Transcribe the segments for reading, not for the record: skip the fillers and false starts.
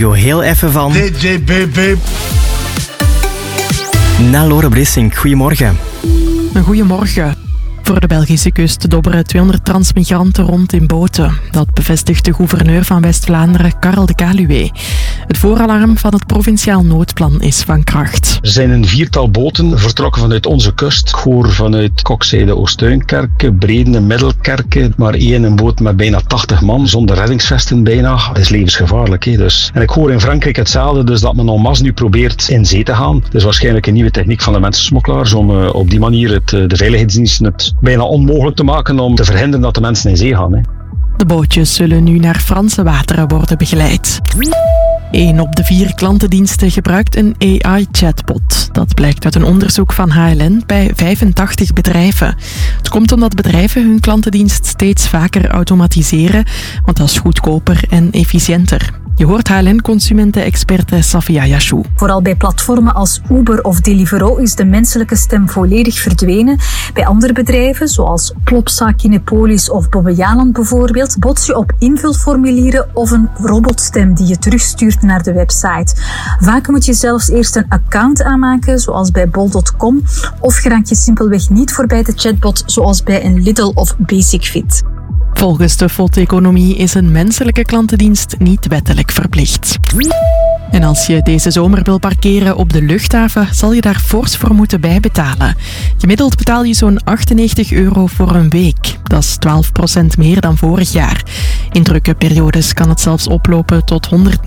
Heel even van DJ BB. Na Lore Brissink. Goedemorgen. Een goedemorgen. Voor de Belgische kust dobberen 200 transmigranten rond in boten. Dat bevestigt de gouverneur van West-Vlaanderen, Karel de Caluwe. Het vooralarm van het provinciaal noodplan is van kracht. Er zijn een 4-tal boten vertrokken vanuit onze kust. Ik hoor vanuit Kokzijde Oostuinkerke, Breden en Middelkerke. Maar een boot met bijna 80 man, zonder reddingsvesten bijna. Dat is levensgevaarlijk. Dus. En ik hoor in Frankrijk hetzelfde, dus dat men en masse nu probeert in zee te gaan. Dat is waarschijnlijk een nieuwe techniek van de mensensmokkelaars om op die manier de veiligheidsdiensten het bijna onmogelijk te maken om te verhinderen dat de mensen in zee gaan. De bootjes zullen nu naar Franse wateren worden begeleid. 1 op de 4 klantendiensten gebruikt een AI-chatbot. Dat blijkt uit een onderzoek van HLN bij 85 bedrijven. Het komt omdat bedrijven hun klantendienst steeds vaker automatiseren, want dat is goedkoper en efficiënter. Je hoort HLN-consumentenexperte Safia Yashou. Vooral bij platformen als Uber of Deliveroo is de menselijke stem volledig verdwenen. Bij andere bedrijven, zoals Plopsa, Kinepolis of Bobbe Jaland bijvoorbeeld, bots je op invulformulieren of een robotstem die je terugstuurt naar de website. Vaak moet je zelfs eerst een account aanmaken, zoals bij bol.com, of geraak je simpelweg niet voorbij de chatbot, zoals bij een Lidl of Basic-Fit. Volgens de FOD-economie is een menselijke klantendienst niet wettelijk verplicht. En als je deze zomer wil parkeren op de luchthaven, zal je daar fors voor moeten bijbetalen. Gemiddeld betaal je zo'n €98 voor een week. Dat is 12% meer dan vorig jaar. In drukke periodes kan het zelfs oplopen tot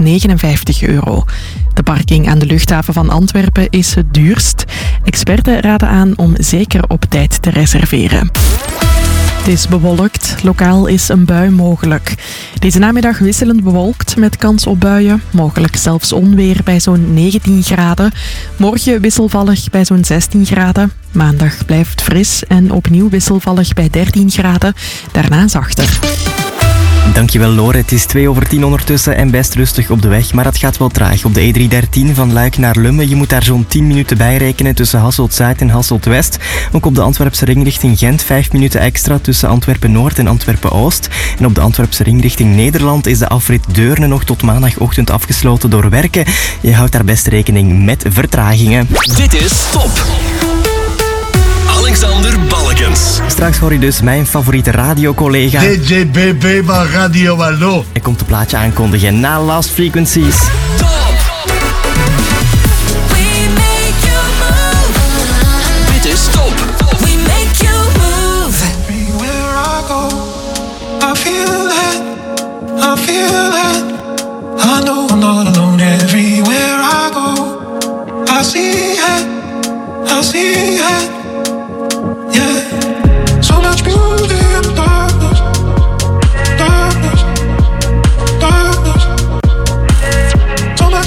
€159. De parking aan de luchthaven van Antwerpen is het duurst. Experten raden aan om zeker op tijd te reserveren. Het is bewolkt. Lokaal is een bui mogelijk. Deze namiddag wisselend bewolkt met kans op buien. Mogelijk zelfs onweer bij zo'n 19 graden. Morgen wisselvallig bij zo'n 16 graden. Maandag blijft fris en opnieuw wisselvallig bij 13 graden. Daarna zachter. Dankjewel Lore, het is 2:10 ondertussen en best rustig op de weg, maar het gaat wel traag. Op de E313 van Luik naar Lummen, je moet daar zo'n 10 minuten bij rekenen tussen Hasselt-Zuid en Hasselt-West. Ook op de Antwerpse ring richting Gent 5 minuten extra tussen Antwerpen-Noord en Antwerpen-Oost. En op de Antwerpse ring richting Nederland is de afrit Deurne nog tot maandagochtend afgesloten door werken. Je houdt daar best rekening met vertragingen. Dit is Top. Alexander Balkens. Straks hoor je dus mijn favoriete radiocollega DJ BB van Radio Wallo. Hij komt het plaatje aankondigen na Last Frequencies. Top. We make you move. Dit is Top. We make you move. Everywhere I go, I feel it, I feel it. I know I'm not alone. Everywhere I go, I see it, I see it. Yeah, so much beauty in the darkness, darkness, darkness. So much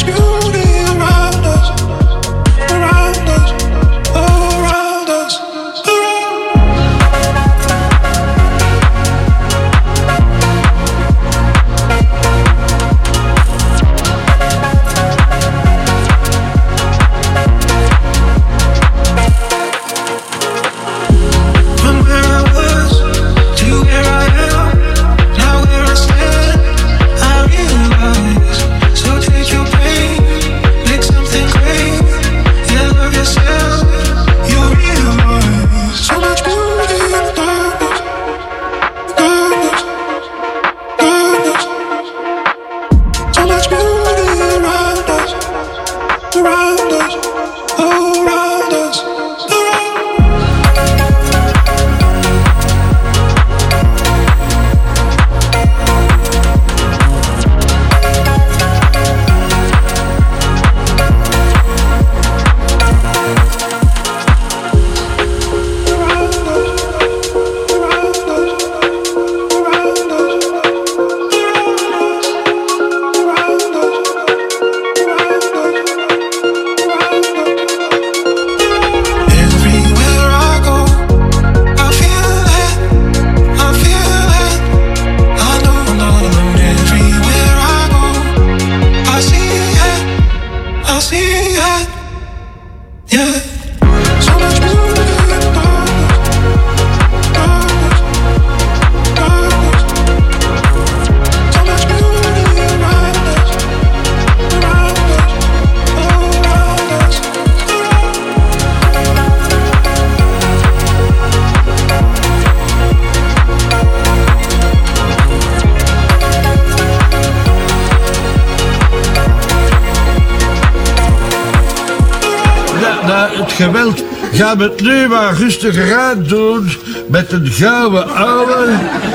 het geweld. Gaan we het nu maar rustiger aan doen met een gouden ouwe.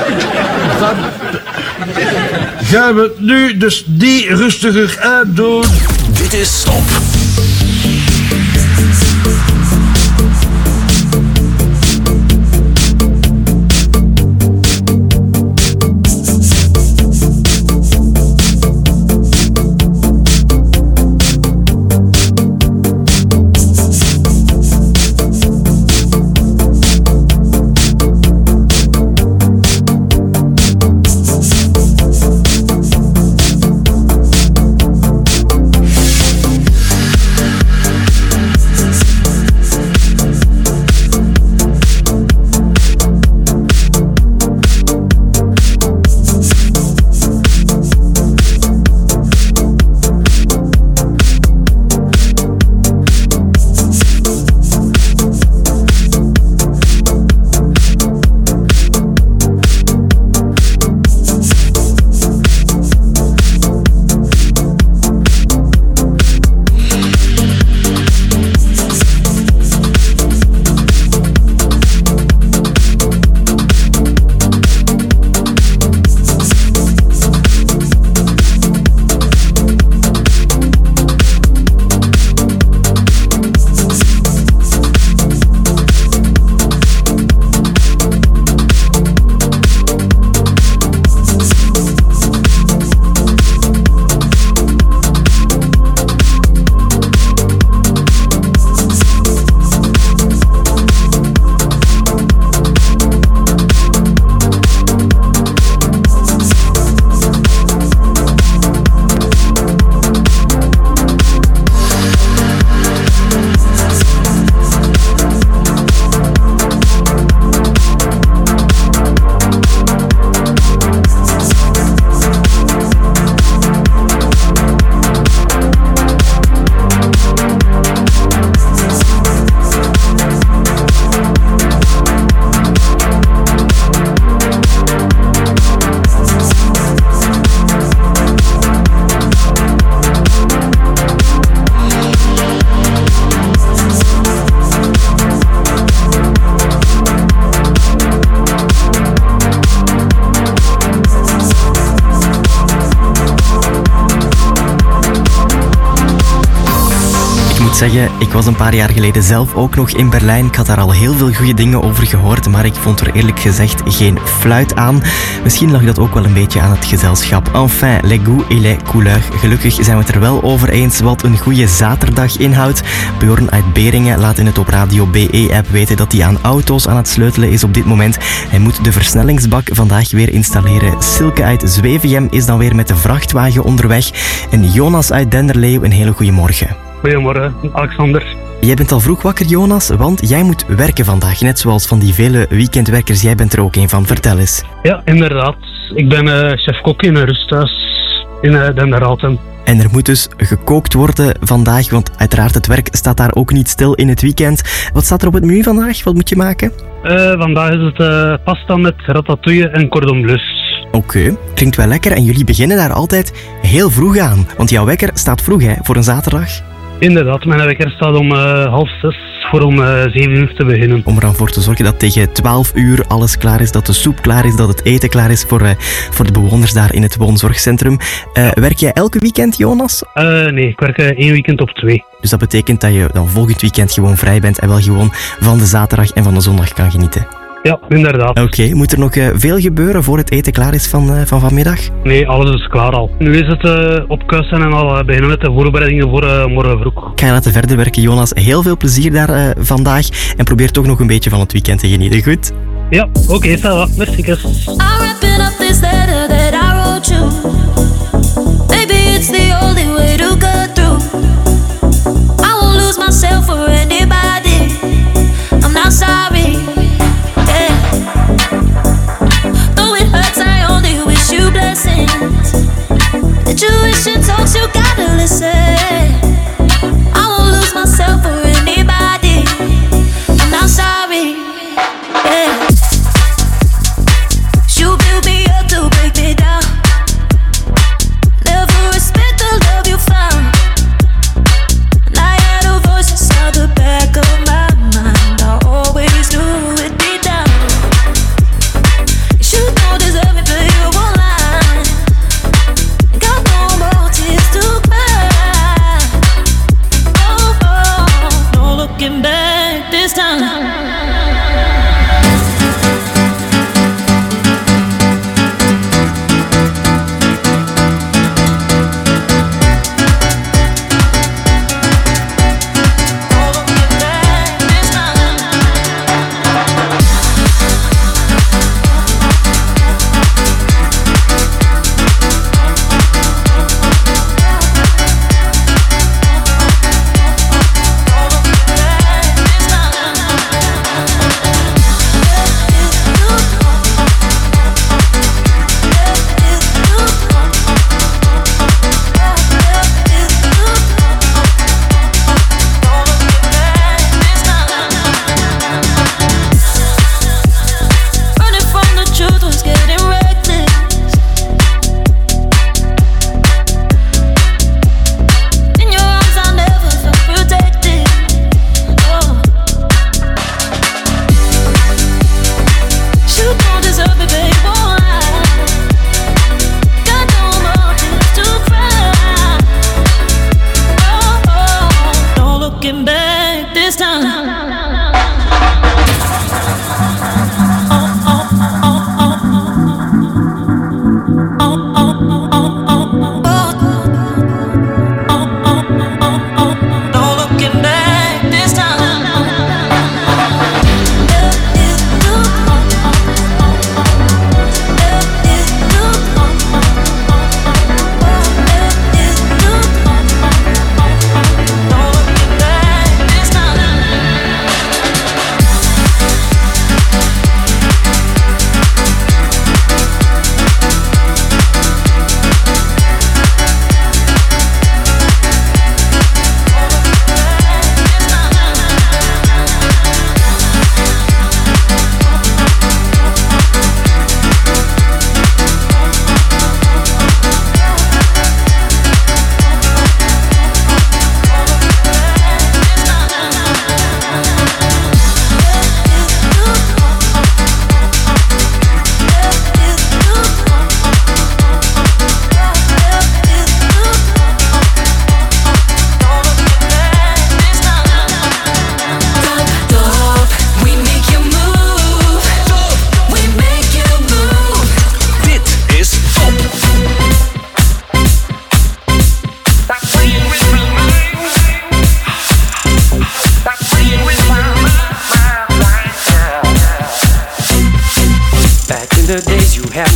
Gaan we het nu dus niet rustiger aan doen. Dit is Stop. Zeggen, ik was een paar jaar geleden zelf ook nog in Berlijn. Ik had daar al heel veel goede dingen over gehoord, maar ik vond er eerlijk gezegd geen fluit aan. Misschien lag dat ook wel een beetje aan het gezelschap. Enfin, les goûts et les couleurs. Gelukkig zijn we het er wel over eens wat een goede zaterdag inhoudt. Bjorn uit Beringen laat in het op Radio BE-app weten dat hij aan auto's aan het sleutelen is op dit moment. Hij moet de versnellingsbak vandaag weer installeren. Silke uit Zwevegem is dan weer met de vrachtwagen onderweg. En Jonas uit Denderleeuw, een hele goede morgen. Goedemorgen, Alexander. Jij bent al vroeg wakker, Jonas, want jij moet werken vandaag. Net zoals van die vele weekendwerkers. Jij bent er ook een van. Vertel eens. Ja, inderdaad. Ik ben chef-kok in een rusthuis in Denderhalten. En er moet dus gekookt worden vandaag, want uiteraard het werk staat daar ook niet stil in het weekend. Wat staat er op het menu vandaag? Wat moet je maken? Vandaag is het pasta met ratatouille en cordon bleus. Oké, klinkt wel lekker. En jullie beginnen daar altijd heel vroeg aan. Want jouw wekker staat vroeg, hè, voor een zaterdag. Inderdaad, mijn wekker staat om 5:30 voor om 7 uur te beginnen. Om er dan voor te zorgen dat tegen 12 uur alles klaar is, dat de soep klaar is, dat het eten klaar is voor de bewoners daar in het woonzorgcentrum. Werk jij elke weekend, Jonas? Nee, ik werk 1 weekend op 2. Dus dat betekent dat je dan volgend weekend gewoon vrij bent en wel gewoon van de zaterdag en van de zondag kan genieten. Ja, inderdaad. Oké, moet er nog veel gebeuren voor het eten klaar is van vanmiddag? Nee, alles is klaar al. Nu is het opkuisen en al beginnen met de voorbereidingen voor morgen vroeg. Ik ga je laten verder werken, Jonas. Heel veel plezier daar vandaag en probeer toch nog een beetje van het weekend te genieten, goed? Ja, oké, ça va. Merci. I'm wrapping up this letter that I wrote you. Maybe it's the only way to get through. I won't lose myself for anybody. I'm not sorry. Though it hurts, I only wish you blessings. The tuition talks, you gotta listen. I won't lose myself for anybody. I'm not sorry. Yeah. You build me up to break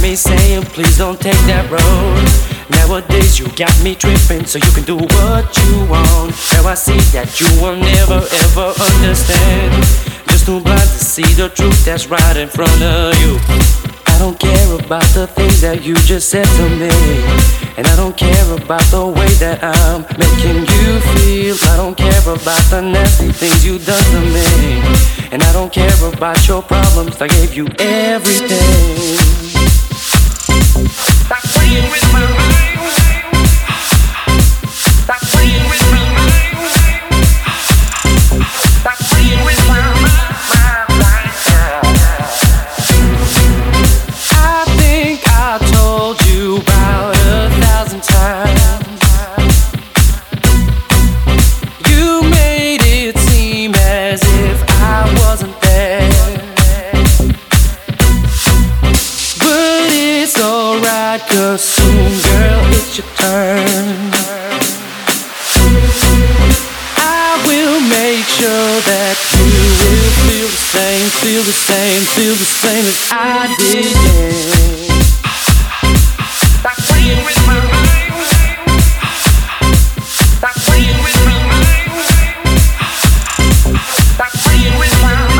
me saying, please don't take that road. Nowadays you got me tripping, so you can do what you want. Now I see that you will never ever understand. Just too blind to see the truth that's right in front of you. I don't care about the things that you just said to me, and I don't care about the way that I'm making you feel. I don't care about the nasty things you done to me, and I don't care about your problems. I gave you everything. Stop playing with my mind. Stop playing with my mind. Stop playing with my mind. I think I told you about 1,000 times. You made it seem as if I wasn't there, but it's alright, 'cause soon, girl, it's your turn. I will make sure that you will feel the same, feel the same, feel the same as I did, yeah. Stop playing with my mind. Stop playing with my mind. Stop playing with my mind.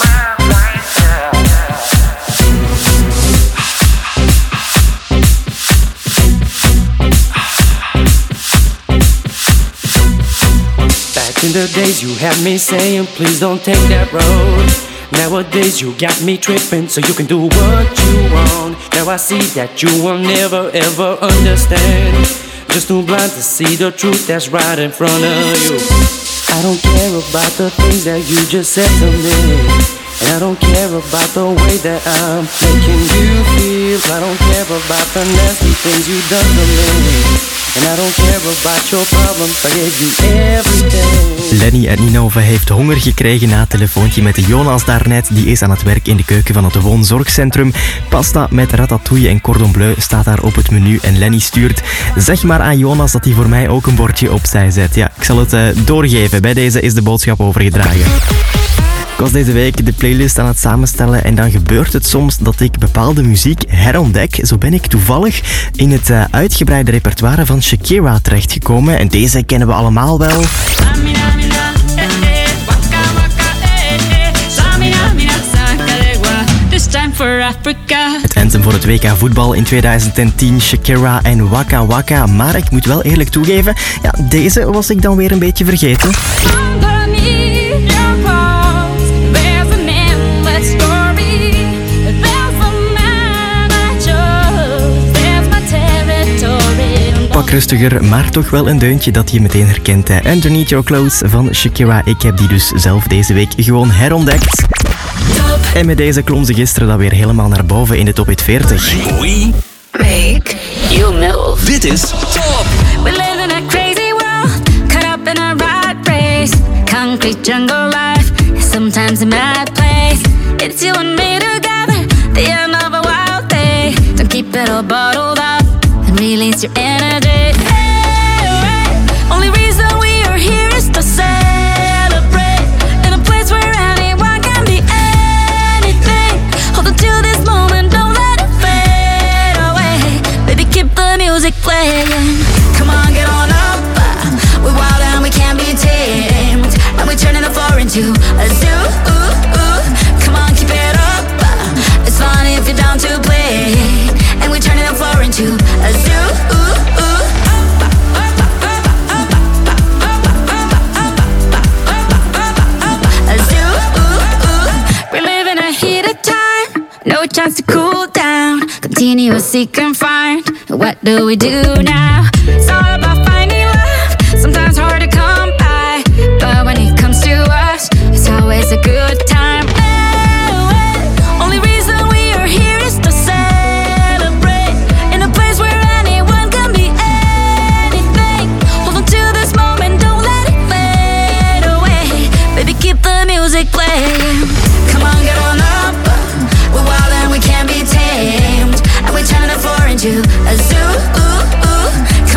Back in the days you had me saying, please don't take that road. Nowadays you got me tripping, so you can do what you want. Now I see that you will never ever understand. Just too blind to see the truth that's right in front of you. I don't care about the things that you just said to me, and I don't care about the way that I'm making you feel. I don't care about the nasty things you done to me, and I don't care about your problems. I gave you everything. Lenny uit Ninove heeft honger gekregen na het telefoontje met Jonas daarnet. Die is aan het werk in de keuken van het woonzorgcentrum. Pasta met ratatouille en cordon bleu staat daar op het menu. En Lenny stuurt: zeg maar aan Jonas dat hij voor mij ook een bordje opzij zet. Ja, ik zal het doorgeven. Bij deze is de boodschap overgedragen. Ik was deze week de playlist aan het samenstellen en dan gebeurt het soms dat ik bepaalde muziek herontdek. Zo ben ik toevallig in het uitgebreide repertoire van Shakira terechtgekomen en deze kennen we allemaal wel. Het anthem voor het WK voetbal in 2010, Shakira en Waka Waka. Maar ik moet wel eerlijk toegeven, ja, deze was ik dan weer een beetje vergeten. Pak rustiger, maar toch wel een deuntje dat je meteen herkent. Underneath Your Clothes van Shakira. Ik heb die dus zelf deze week gewoon herontdekt. En met deze klom ze gisteren dan weer helemaal naar boven in de Top Hit 40. We make you move. Dit is Top. We live in a crazy world, caught up in a rat race. Concrete jungle life, sometimes a mad place. It's you and me together, the end of a wild day. Don't keep it all bottled up and release your energy. Hey, only reason we are here is to celebrate in a place where anyone can be anything. Hold on to this moment, don't let it fade away. Baby, keep the music playing. Come on, get on up. We're wild and we can't be tamed, and we're turning the floor into a zoo. Come on, keep it up. It's fun if you're down to play, and we're turning the floor into a zoo. A zoo. We're living a heated time, no chance to cool down. Continuous seek and find. What do we do now? It's all about finding love. Sometimes hard to come by, but when it comes to us, it's always a good time. Only reason we are here is to celebrate in a place where anyone can be anything. Hold on to this moment, don't let it fade away. Baby, keep the music playing. Come on, get on up. We're wild and we can't be tamed, and we're turning the floor into a zoo.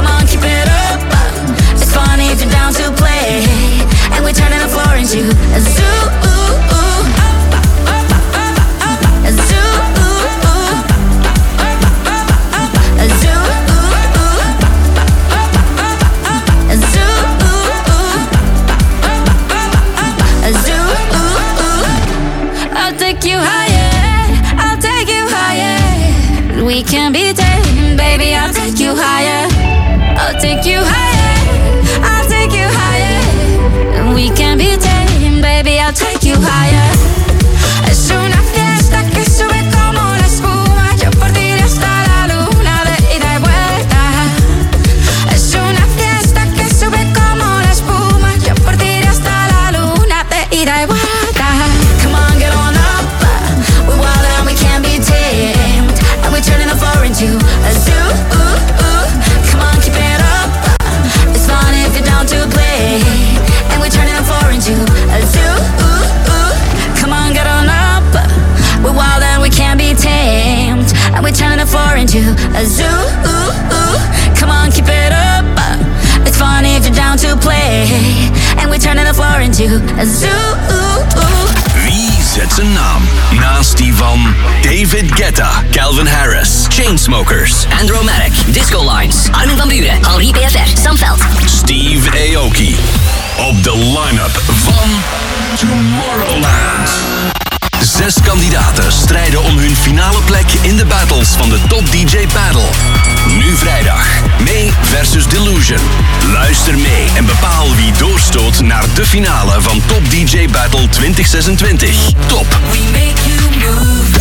to play, and we're turning the floor into a zoo. Wie zet zijn naam naast die van David Guetta, Calvin Harris, Chainsmokers, Andromatic, Disco Lines, Armin van Buuren, Henri PFR, Sam Veld, Steve Aoki op de line-up van Tomorrowland. 6 kandidaten strijden om hun finale plek in de battles van de Top DJ Battle. Nu vrijdag, May versus Delusion. Luister mee en bepaal wie doorstoot naar de finale van Top DJ Battle 2026. Top. We make you move.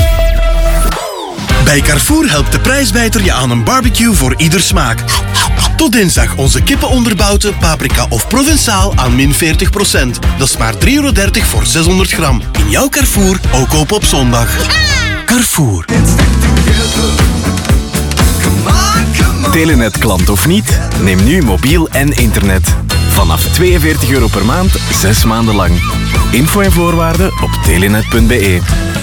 Bij Carrefour helpt de prijsbijter je aan een barbecue voor ieder smaak. Tot dinsdag onze kippenonderbouten, paprika of Provençaal aan min 40%. Dat is maar €3,30 voor 600 gram. In jouw Carrefour, ook open op zondag. Carrefour. Telenet-klant of niet? Neem nu mobiel en internet. Vanaf €42 per maand, 6 maanden lang. Info en voorwaarden op telenet.be.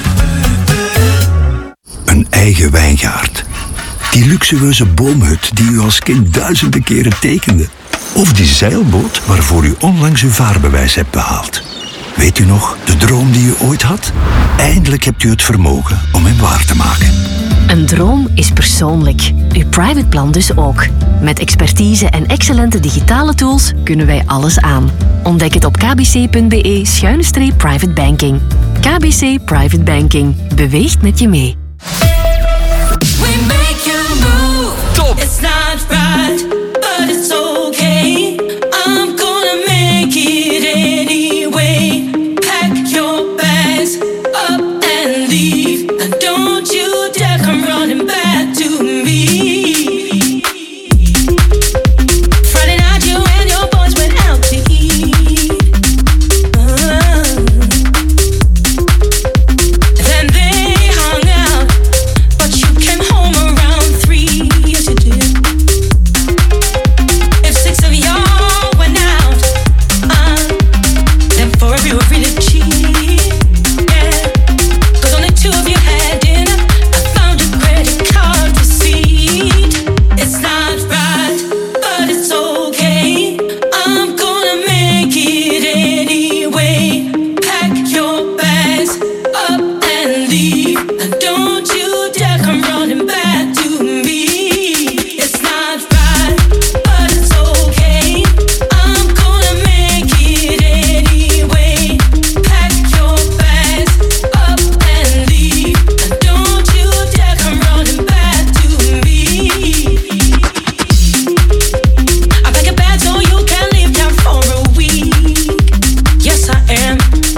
Een eigen wijngaard. Die luxueuze boomhut die u als kind duizenden keren tekende. Of die zeilboot waarvoor u onlangs uw vaarbewijs hebt behaald. Weet u nog, de droom die u ooit had? Eindelijk hebt u het vermogen om hem waar te maken. Een droom is persoonlijk. Uw private plan dus ook. Met expertise en excellente digitale tools kunnen wij alles aan. Ontdek het op kbc.be/private banking. KBC Private Banking. Beweegt met je mee. We make you move. Top. It's not right, but it's okay. I'm gonna make it anyway. Pack your bags up and leave. And don't you dare come running back to me. Friday night you and your boys went out to eat. Then they hung out, but you came home around 3. Yes you did. If 6 of y'all went out, then 4 of you were really cheap. Yeah, 'cause only 2 of you had dinner. I found a credit card receipt. It's not right, but it's okay. I'm gonna make it anyway. Pack your bags up and leave. And don't you dare come running back to me. It's not right, but it's okay. I'm gonna make it anyway. Pack your bags up and leave. And don't you dare come running back to me. I'm packing bags so you can leave town for a week. Yes, I am.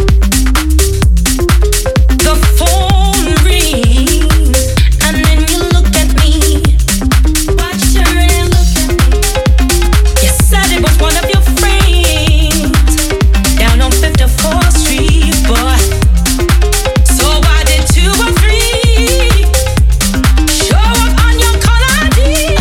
The phone rings, and then you look at me. Watch her and look at me. You said it was one of your friends down on 54th Street, boy. So why did 2 or 3 show up on your call ID?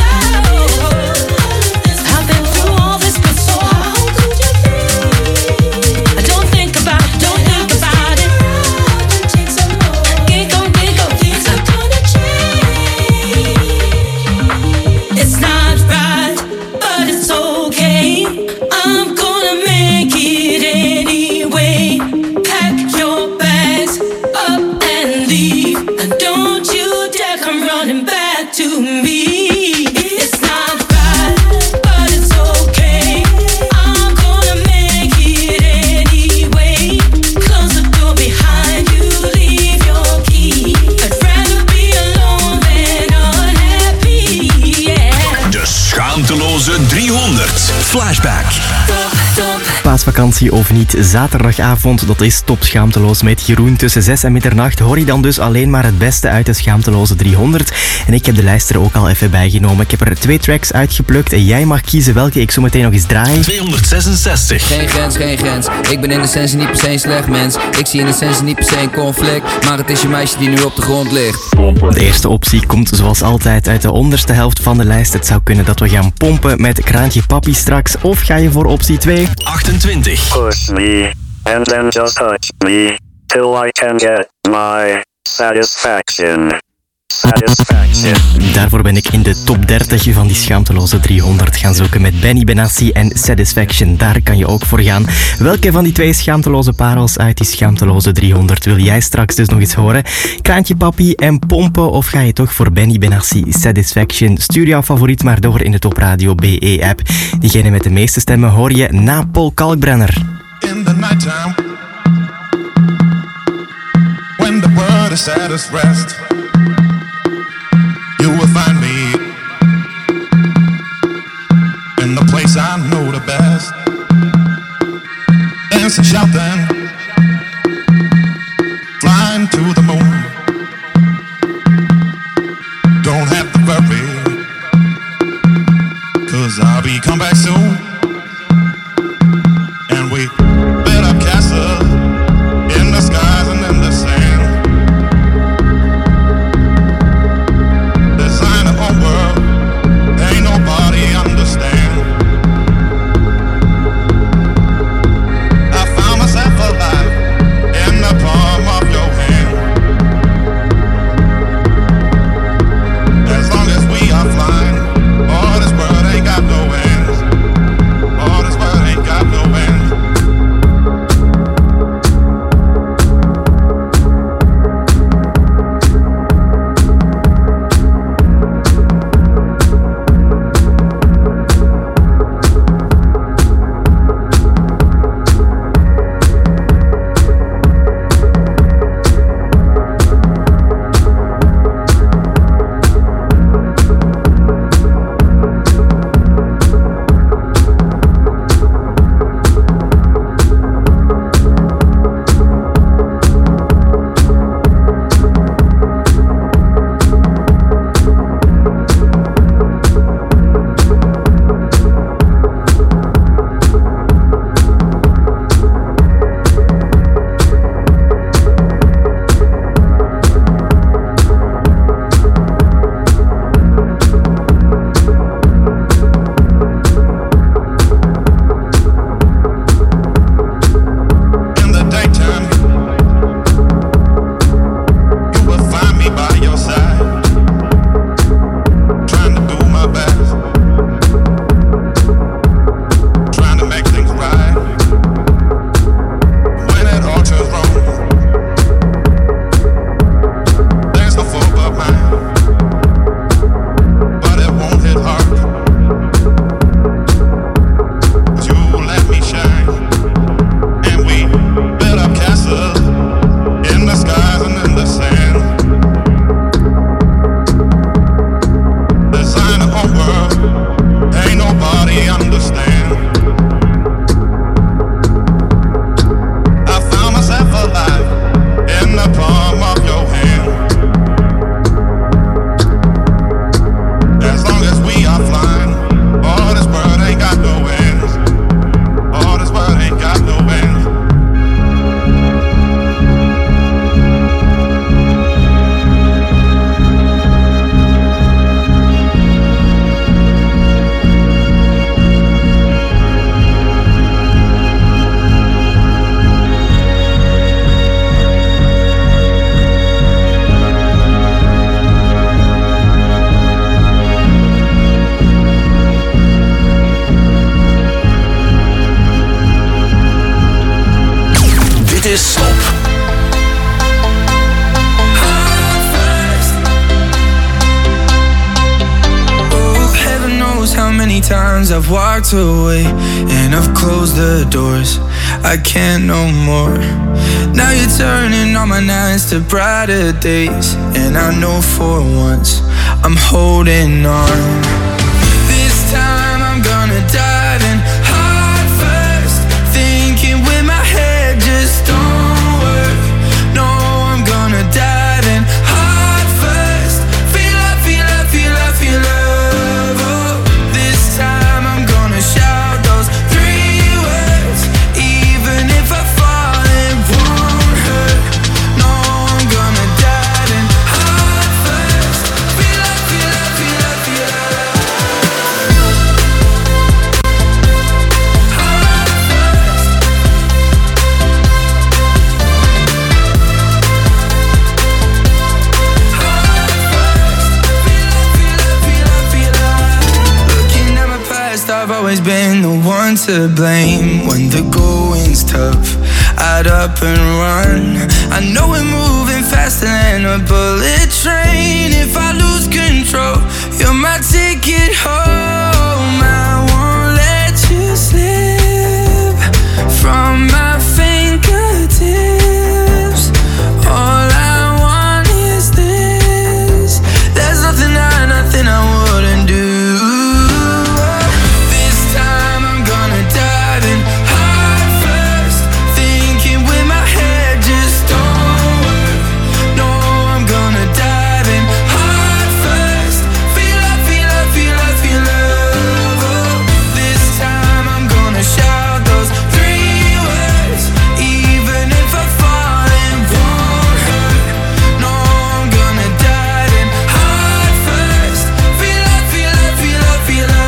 I've been through all this before. How could you think? Don't think about it, don't think about it. Giggle, giggle, things are gonna change. It's not right, but it's okay. I'm gonna make it anyway. Pack your bags up and leave. And don't you dare come running back to me. It's not right, but it's okay. I'm gonna make it anyway. Close the door behind you, leave your key. I'd rather be alone than unhappy, yeah. De schaamteloze 300. Flashback. Paasvakantie of niet, zaterdagavond, dat is top schaamteloos met Jeroen. Tussen 6 en middernacht hoor je dan dus alleen maar het beste uit de schaamteloze 300. En ik heb de lijst er ook al even bijgenomen. Ik heb er 2 tracks uitgeplukt en jij mag kiezen welke ik zo meteen nog eens draai. 266. Geen grens, geen grens. Ik ben in essentie niet per se een slecht mens. Ik zie in essentie niet per se een conflict. Maar het is je meisje die nu op de grond ligt. De eerste optie komt zoals altijd uit de onderste helft van de lijst. Het zou kunnen dat we gaan pompen met Kraantje Papi straks. Of ga je voor optie 2? 28. Push me, and then just touch me, till I can get my satisfaction. Satisfaction. Daarvoor ben ik in de top 30 van die schaamteloze 300 gaan zoeken met Benny Benassi en Satisfaction. Daar kan je ook voor gaan. Welke van die twee schaamteloze parels uit die schaamteloze 300 wil jij straks dus nog eens horen? Kraantje Papi en Pompen, of ga je toch voor Benny Benassi, Satisfaction? Stuur jouw favoriet maar door in de Top Radio BE-app. Diegene met de meeste stemmen hoor je na Paul Kalkbrenner. In the nighttime, when the world is at its rest, you will find me in the place I know the best. Dancing, shouting, flying to the moon. Don't have to worry, 'cause I'll be come back soon. And we built up castles in the skies and in the sand. Design a whole world, ain't nobody understand. I found myself alive in the palm of your hand. As long as we are flying, all this world ain't got no end. All this world ain't got no end. I've walked away and I've closed the doors. I can't no more. Now you're turning all my nights to brighter days, and I know for once I'm holding on. This time I'm gonna dive in heart first, thinking with my head just don't work. No, I'm gonna dive in heart first. Feel love, feel love, feel love, feel love. Oh, this time I'm gonna shout those 3 words, even if I fall it won't hurt. No, I'm gonna dive in heart first. Feel love, feel love, feel love, feel love. always been the one to blame. When the going's tough, I'd up and run. I know we're moving faster than a bullet train. If I lose control, you're my ticket home. I won't let you slip from my fingertips. All I want is this. There's nothing I wouldn't do. This time I'm gonna dive in heart first. Thinking with my head just don't work. No, I'm gonna dive in heart first. Feel love, feel love, feel love, feel love. Oh, this time I'm gonna shout those 3 words. Even if I fall, it won't hurt. No, I'm gonna dive in heart first. Feel love, feel love, feel love, feel love.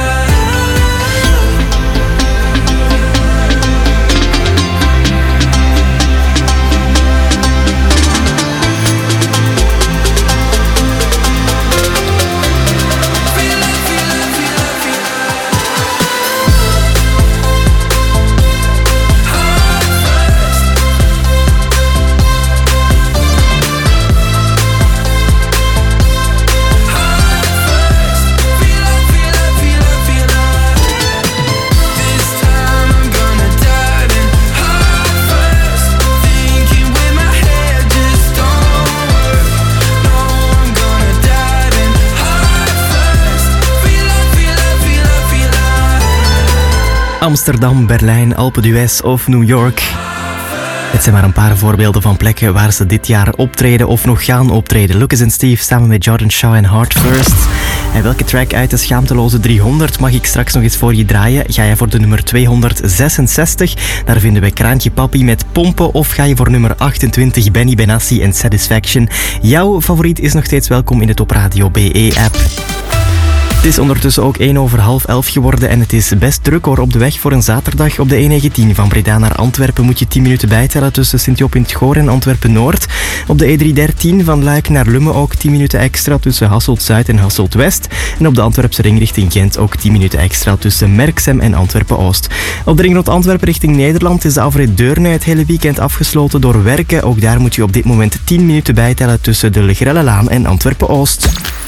Amsterdam, Berlijn, Alpe d'Huez of New York. Het zijn maar een paar voorbeelden van plekken waar ze dit jaar optreden of nog gaan optreden. Lucas en Steve samen met Jordan Shaw en Heart First. En welke track uit de schaamteloze 300 mag ik straks nog eens voor je draaien? Ga je voor de nummer 266? Daar vinden we Kraantje Papi met Pompen. Of ga je voor nummer 28 Benny Benassi en Satisfaction? Jouw favoriet is nog steeds welkom in de Top Radio BE-app. Het is ondertussen ook 11:05 geworden en het is best druk hoor op de weg voor een zaterdag. Op de E19 van Breda naar Antwerpen moet je 10 minuten bijtellen tussen Sint-Job in het Goor en Antwerpen-Noord. Op de E313 van Luik naar Lummen ook 10 minuten extra tussen Hasselt-Zuid en Hasselt-West. En op de Antwerpse ring richting Gent ook 10 minuten extra tussen Merksem en Antwerpen-Oost. Op de ring rond Antwerpen richting Nederland is de afrit Deurne het hele weekend afgesloten door werken. Ook daar moet je op dit moment 10 minuten bijtellen tussen de Legrellelaan en Antwerpen-Oost.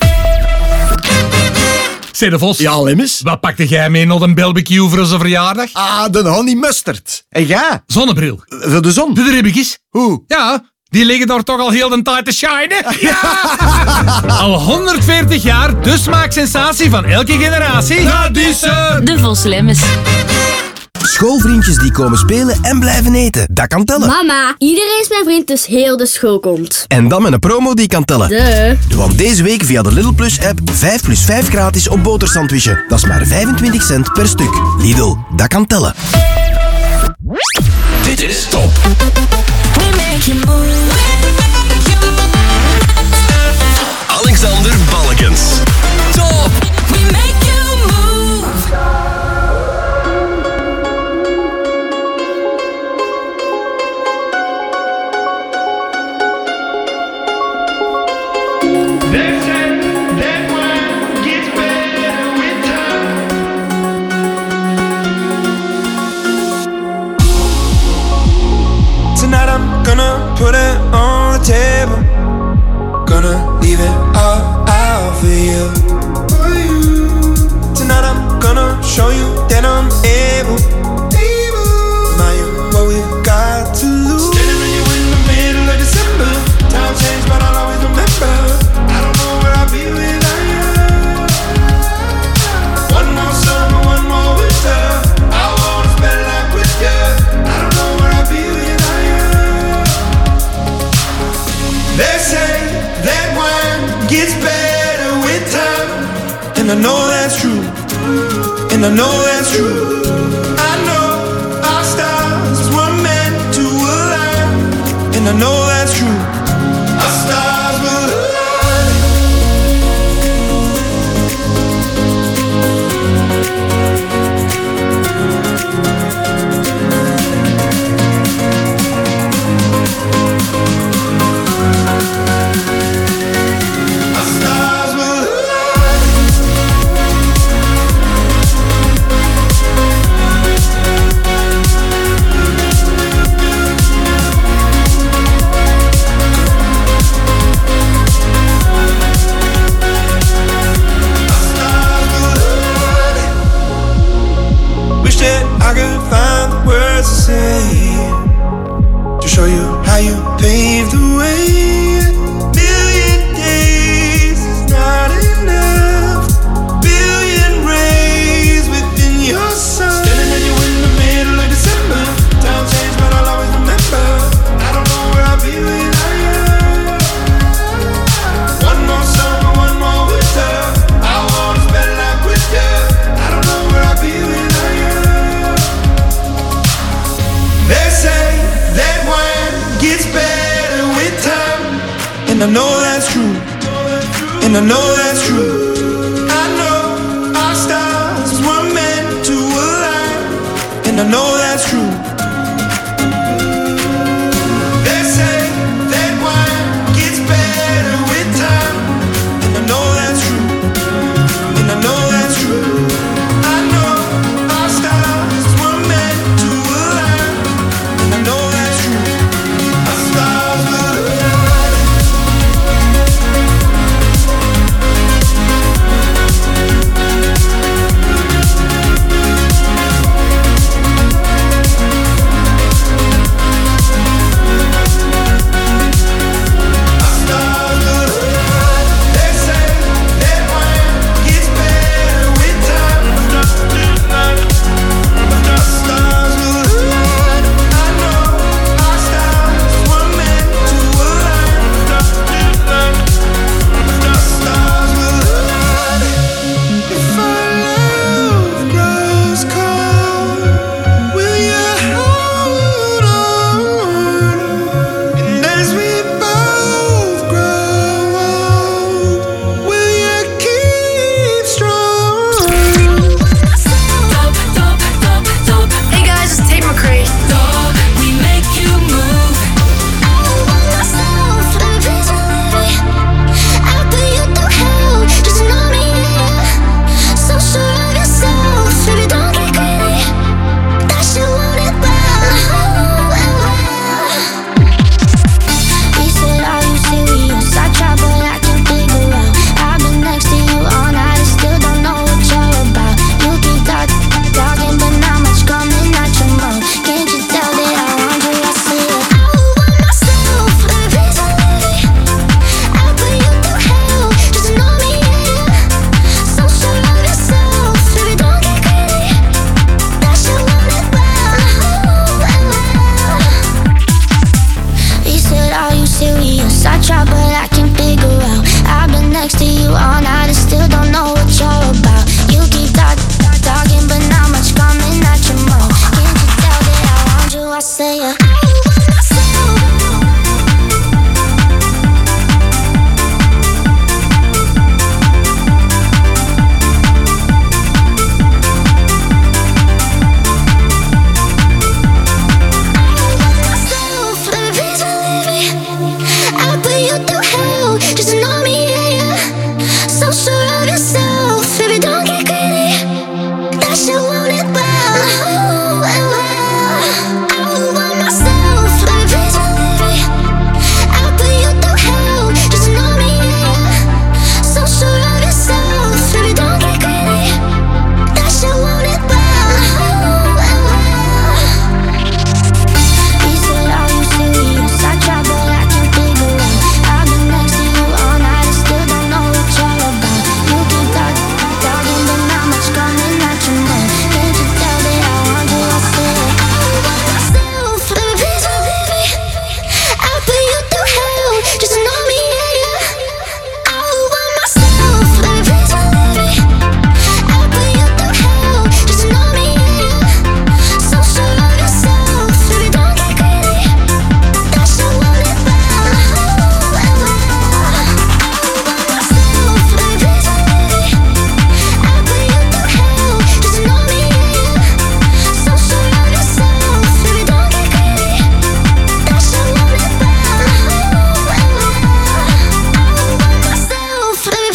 Zeg de Vos. Ja, Lemmes. Wat pakte jij mee naar een barbecue voor onze verjaardag? Ah, de honey mustard. En jij? Zonnebril. Voor de zon? De ribbekjes. Hoe? Ja, die liggen daar toch al heel de tijd te shinen. Ja! Al 140 jaar de smaaksensatie van elke generatie. Dat is de Vos Lemmes. Schoolvriendjes die komen spelen en blijven eten. Dat kan tellen. Mama, iedereen is mijn vriend, dus heel de school komt. En dan met een promo die kan tellen. Want deze week via de Lidl Plus app 5 + 5 gratis op botersandwichen. Dat is maar 25 cent per stuk. Lidl, dat kan tellen. Dit is Top. We make you move. Alexander Balkens. Top. We make you move. Tonight I'm gonna put it on the table. Gonna leave it all out for you. Tonight I'm gonna show you that I'm able. Mind you, what we've got to lose. Standing with you in the middle of December. Time changed, but I'll always remember. I don't know where I'll be without you. One more summer, one more winter. I wanna spend life with you. I don't know where I'll be without you. They say that wine gets better with time, and I know that's true, and I know that's true. I know our stars were meant to align, and I know that's true. Our stars will align. I gotta find the words to say to show you how you paved the way. Million days is not enough. Billion rays within your sun. Standing in you in the middle of December. Time changed, but I'll always remember. I don't know where I'll be without you. One more summer, one more winter. I wanna spend life with you. I don't know where I'll be without you. They say that wine gets better with time, and I know that's true, and I know that's true. I know our stars were meant to align, and I know that's true. They say that wine gets better with time, and I know that's true, and I know that's true. I know our stars were meant to align, and I know that's true. Our stars will align.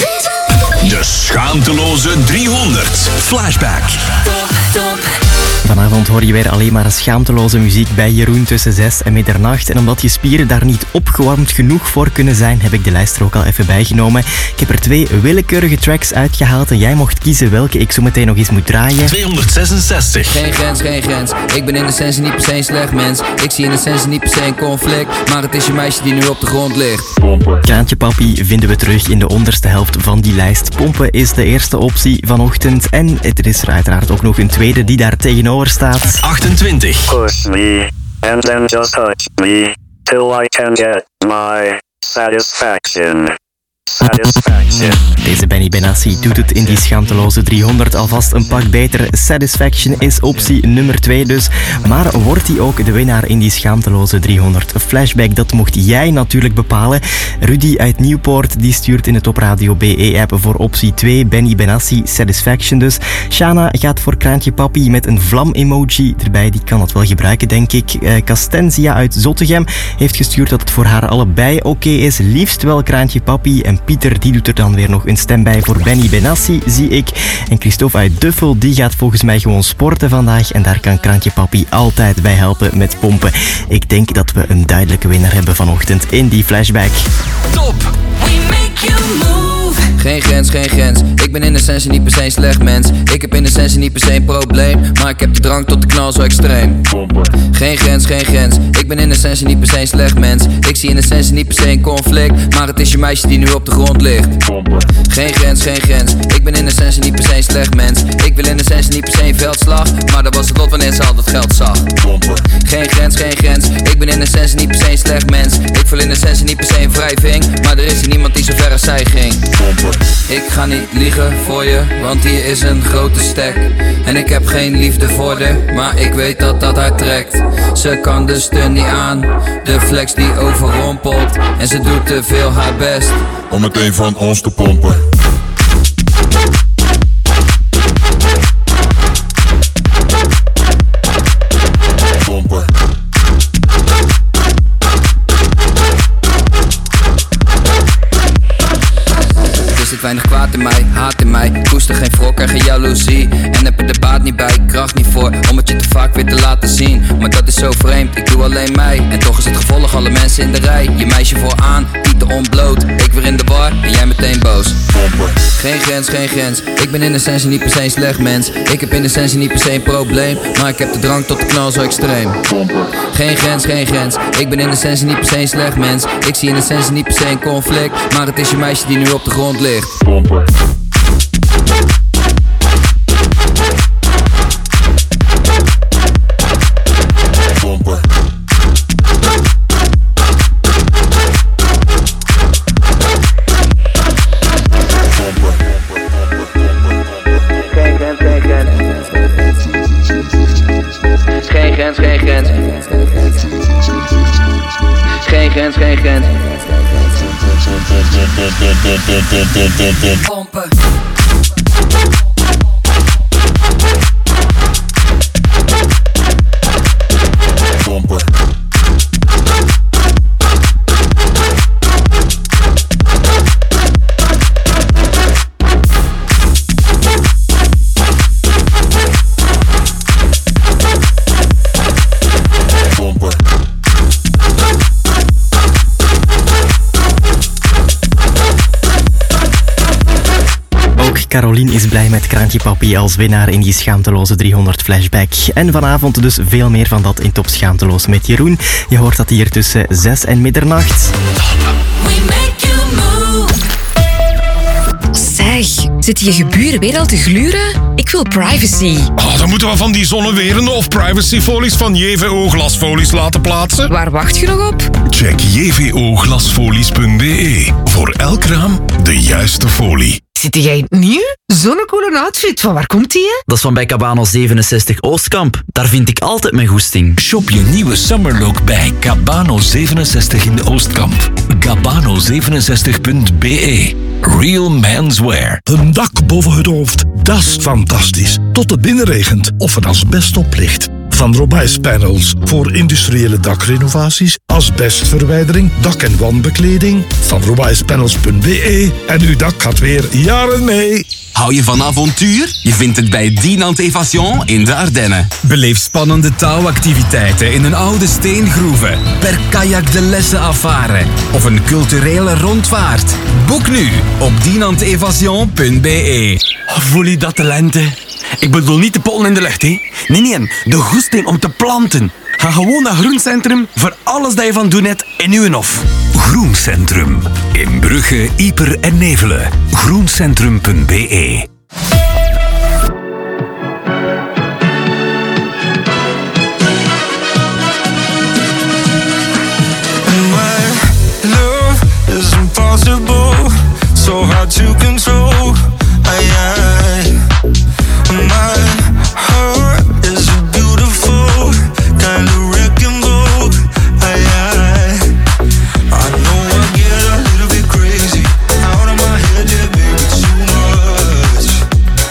Schaamteloze 300. Flashback. Vanavond hoor je weer alleen maar schaamteloze muziek bij Jeroen tussen 6 en middernacht. En omdat je spieren daar niet opgewarmd genoeg voor kunnen zijn, heb ik de lijst er ook al even bijgenomen. Ik heb er 2 willekeurige tracks uitgehaald en jij mocht kiezen welke ik zo meteen nog eens moet draaien. 266. Geen grens, geen grens. Ik ben in essentie niet per se een slecht mens. Ik zie in essentie niet per se een conflict. Maar het is je meisje die nu op de grond ligt. Kraantje Papi vinden we terug in de onderste helft van die lijst. Pompen is de eerste optie vanochtend. En er is er uiteraard ook nog een tweede die daar tegenover staat. 28. Push me, and then just touch me, till I can get my satisfaction. Deze Benny Benassi doet het in die schaamteloze 300 alvast een pak beter. Satisfaction is optie nummer 2 dus. Maar wordt hij ook de winnaar in die schaamteloze 300 flashback? Dat mocht jij natuurlijk bepalen. Rudy uit Nieuwpoort die stuurt in de Top Radio BE-app voor optie 2 Benny Benassi, Satisfaction dus. Shana gaat voor Kraantje Papi met een vlam-emoji erbij. Die kan dat wel gebruiken, denk ik. Castenzia uit Zottegem heeft gestuurd dat het voor haar allebei oké is. Liefst wel Kraantje Papi. En Pieter die doet er dan weer nog een stem bij voor Benny Benassi, zie ik. En Christophe uit Duffel die gaat volgens mij gewoon sporten vandaag. En daar kan Kraantje Papi altijd bij helpen met pompen. Ik denk dat we een duidelijke winnaar hebben vanochtend in die flashback. Top! We make you move. Geen grens, geen grens. Ik ben in essentie niet per se een slecht mens. Ik heb in essentie niet per se een probleem. Maar ik heb de drang tot de knal zo extreem. Geen grens, geen grens. Ik ben in essentie niet per se een slecht mens. Ik zie in essentie niet per se een conflict. Maar het is je meisje die nu op de grond ligt. Geen grens, geen grens. Ik ben in essentie niet per se een slecht mens. Ik wil in essentie niet per se een veldslag. Maar dat was het lot wanneer ze al dat geld zag. Geen grens, geen grens. Ik ben in essentie niet per se een slecht mens. Ik wil in essentie niet per se een wrijving. Maar er is hier niemand die zo ver als zij ging. Ik ga niet liegen voor je, want hier is een grote stek. En ik heb geen liefde voor haar, maar ik weet dat dat haar trekt. Ze kan de steun niet aan, de flex die overrompelt. En ze doet te veel haar best om meteen van ons te pompen. Pompen. Er zit weinig kwaad in mij, haat in mij. Koester geen wrok en geen jaloezie. En heb er de baat niet bij, kracht niet voor. Om het je te vaak weer te laten zien. Maar dat is zo vreemd, ik doe alleen mij. En toch is het gevolg alle mensen in de rij. Je meisje vooraan, tieten ontbloot. Ik weer in de war en jij meteen boos. Geen grens, geen grens. Ik ben in essentie niet per se een slecht mens. Ik heb in essentie niet per se een probleem. Maar ik heb de drang tot de knal zo extreem. Geen grens, geen grens. Ik ben in essentie niet per se een slecht mens. Ik zie in essentie niet per se een conflict. Maar het is je meisje die nu op de grond ligt. Pompen. Pompen. Geen grens, geen grens. Geen grens, geen grens. Geen grens, geen grens. Pompen. Pompen. Caroline is blij met Kraantje Papi als winnaar in die schaamteloze 300 flashback. En vanavond dus veel meer van dat in Top Schaamteloos met Jeroen. Je hoort dat hier tussen 6 en middernacht. Zeg, zitten je geburen weer al te gluren? Ik wil privacy. Oh, dan moeten we van die zonnewerende of privacyfolies van JVO glasfolies laten plaatsen. Waar wacht je nog op? Check jvoglasfolies.be. Voor elk raam de juiste folie. Zit jij nieuw? Zo'n coole outfit, van waar komt die? Dat is van bij Cabano 67 Oostkamp. Daar vind ik altijd mijn goesting. Shop je nieuwe summerlook bij Cabano 67 in de Oostkamp. Cabano67.be. Real menswear. Een dak boven het hoofd, dat is fantastisch. Tot het binnenregent of een asbest oplicht. Van Robijs Panels voor industriële dakrenovaties, asbestverwijdering, dak- en wandbekleding van roaispanels.be en uw dak gaat weer jaren mee. Hou je van avontuur? Je vindt het bij Dinant Evasion in de Ardennen. Beleef spannende touwactiviteiten in een oude steengroeve, per kajak de Lesse afvaren of een culturele rondvaart. Boek nu op dinantevasion.be. Voel je dat de lente? Ik bedoel niet de pollen in de lucht, hè? Nee, de goesting om te planten. Ga gewoon naar Groencentrum voor alles dat je van doen hebt in uw hof. Groencentrum. In Brugge, Ieper en Nevelen. Groencentrum.be. Is impossible, so hard to control. My heart is a beautiful kind of wrecking ball. I know I get a little bit crazy, out of my head, yeah, baby, too much.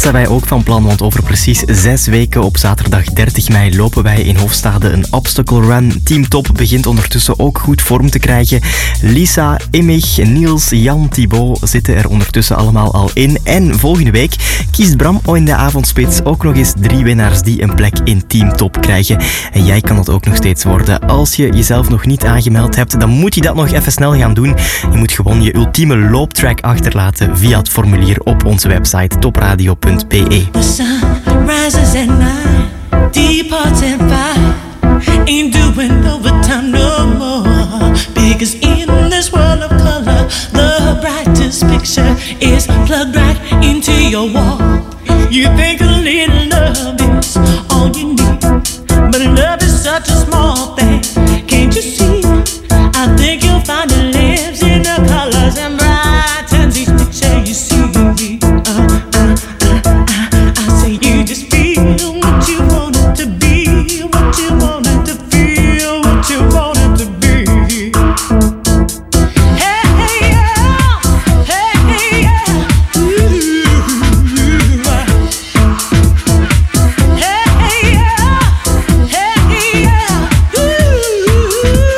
zijn wij ook van plan, want over precies 6 weken op zaterdag 30 mei lopen wij in Hofstade een obstacle run. Team Top begint ondertussen ook goed vorm te krijgen. Lisa, Immig, Niels, Jan, Thibaut zitten er ondertussen allemaal al in. En volgende week kiest Bram in de avondspits ook nog eens 3 winnaars die een plek in Team Top krijgen. En jij kan dat ook nog steeds worden. Als je jezelf nog niet aangemeld hebt, dan moet je dat nog even snel gaan doen. Je moet gewoon je ultieme looptrack achterlaten via het formulier op onze website topradio.be. The sun rises at night, departs at 5. Ain't doing overtime no more. Because in this world of color, the brightest picture is plugged right into your wall. You think a little love is all you need, but love is such a small thing. Can't you see? I think you'll find it lives in the colors and brightens each picture you see. I say you just feel what you want it to be, what you want it to feel, what you want it to be. Hey yeah, hey yeah, ooh. Hey yeah, ooh.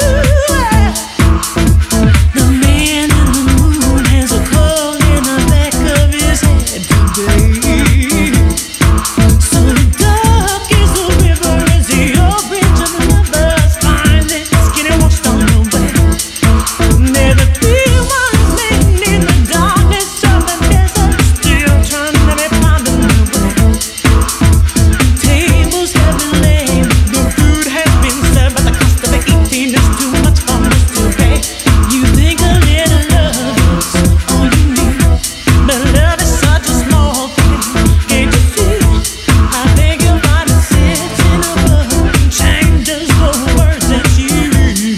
The man in the moon has a cold in the back of his head today. So dark is the river as the old bridge of lovers find it skinny washed on the way. Never feel one man in the darkness of the desert, still trying to be found in the way. Tables have been laid, the food has been served, but the cost of the eating is too much for us to pay. You think a little love is all you need, but love is such a small thing. Can't you see? I think you'll find it sits in a book and changes the words that you read.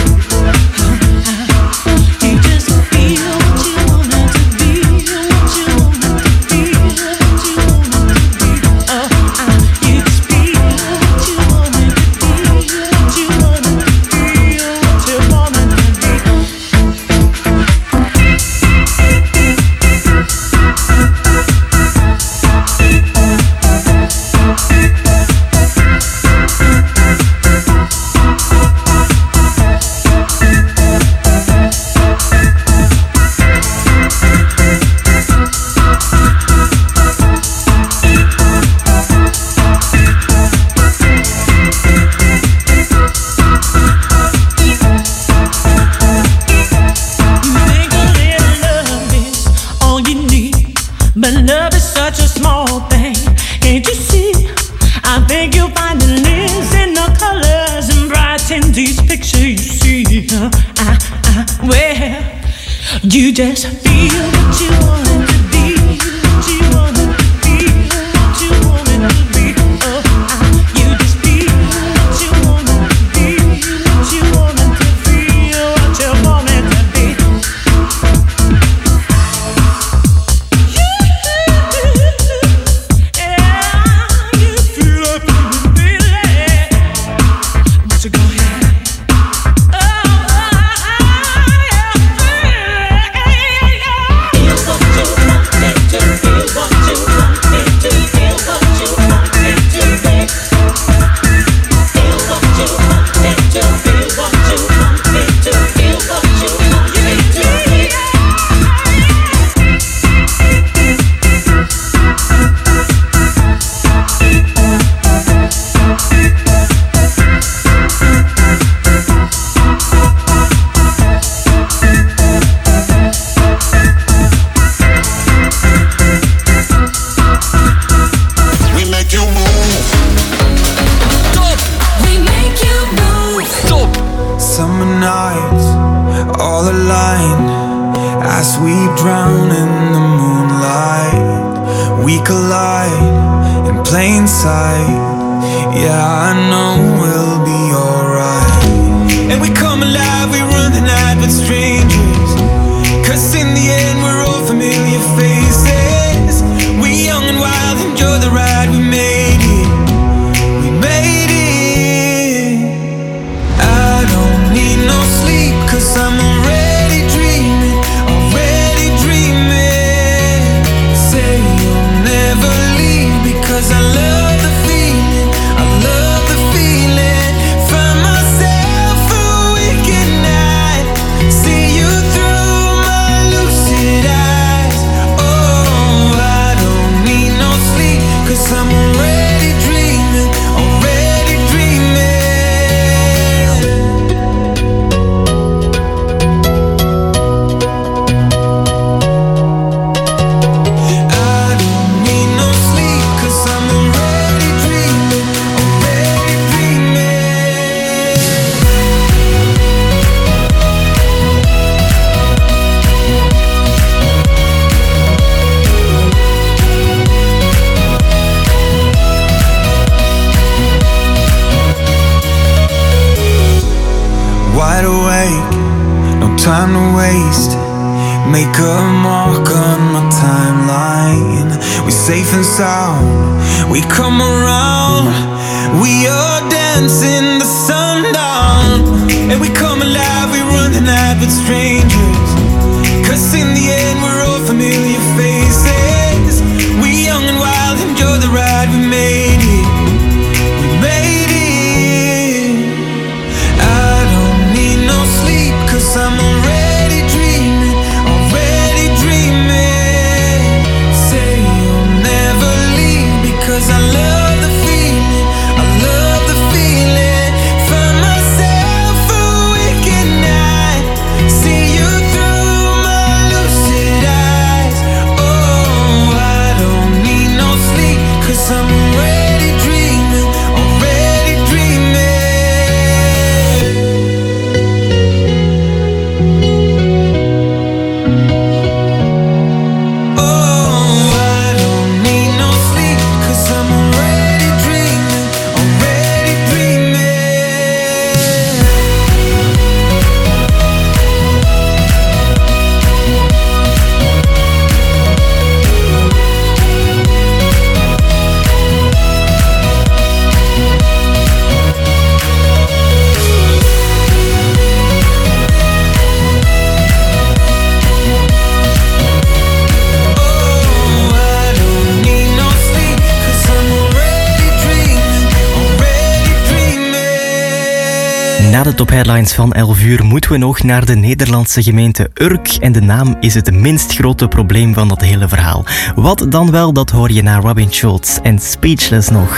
You just feel what you want it to be, what you want it to feel, what you want it to be. You just feel what you want it to be, what you want it to feel, what you want it to be. All you need, but love is such a small thing. Can't you see? I think you'll find it lives in the colors and brightens each picture you see. Well, you just feel what you want it to be, what you want it to feel, what you want it to be. You just feel what you want it to be, what you want it to feel, what you want it to be. Summer nights, all aligned as we drown in the moonlight. We collide in plain sight. Yeah, I know we'll be alright. And we come alive, we run the night with strangers. 'Cause in the end we're all familiar faces. We young and wild, enjoy the ride, we made it. We made it. I don't need no sleep, 'cause I'm already dreaming, already dreaming. Say you'll never make a mark on my timeline. We're safe and sound, we come around. We are dancing the sundown, and we come alive, we run the night with strangers. Cause in the end we're all familiar faces. We young and wild, enjoy the ride, we made it. We made it. I don't need no sleep, cause I'm already dreaming, already dreaming. Say you'll never leave, because I love the feeling, I love the feeling. Find myself a wicked night, see you through my lucid eyes. Oh, I don't need no sleep, cause I'm already dreaming, already dreaming. Oh, I don't need no sleep, cause I'm already dreaming, already dreaming. Na de topheadlines van 11 uur moeten we nog naar de Nederlandse gemeente Urk. En de naam is het minst grote probleem van dat hele verhaal. Wat dan wel, dat hoor je naar Robin Schulz en Speechless nog.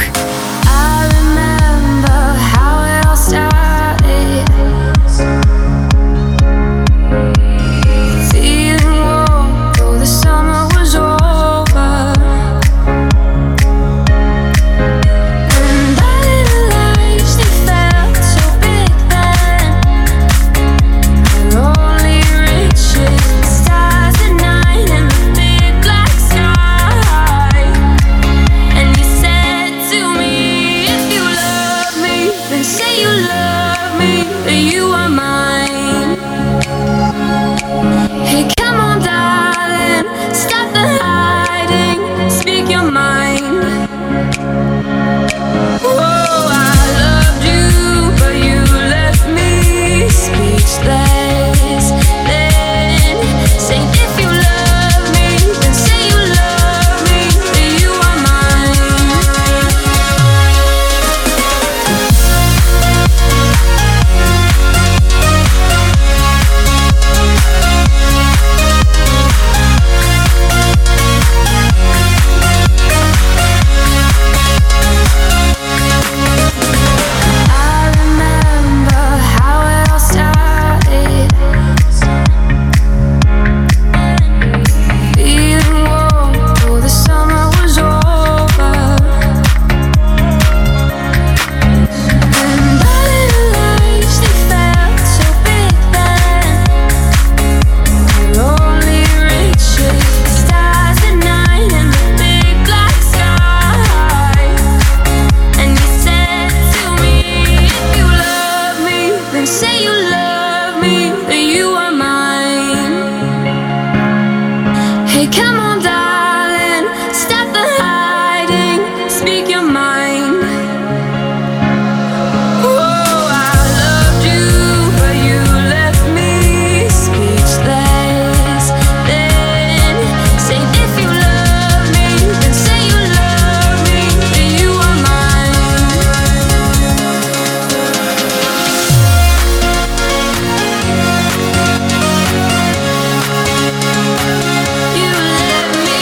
You let me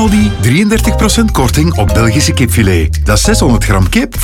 Aldi 33% korting op Belgische kipfilet. Dat is 600 gram kip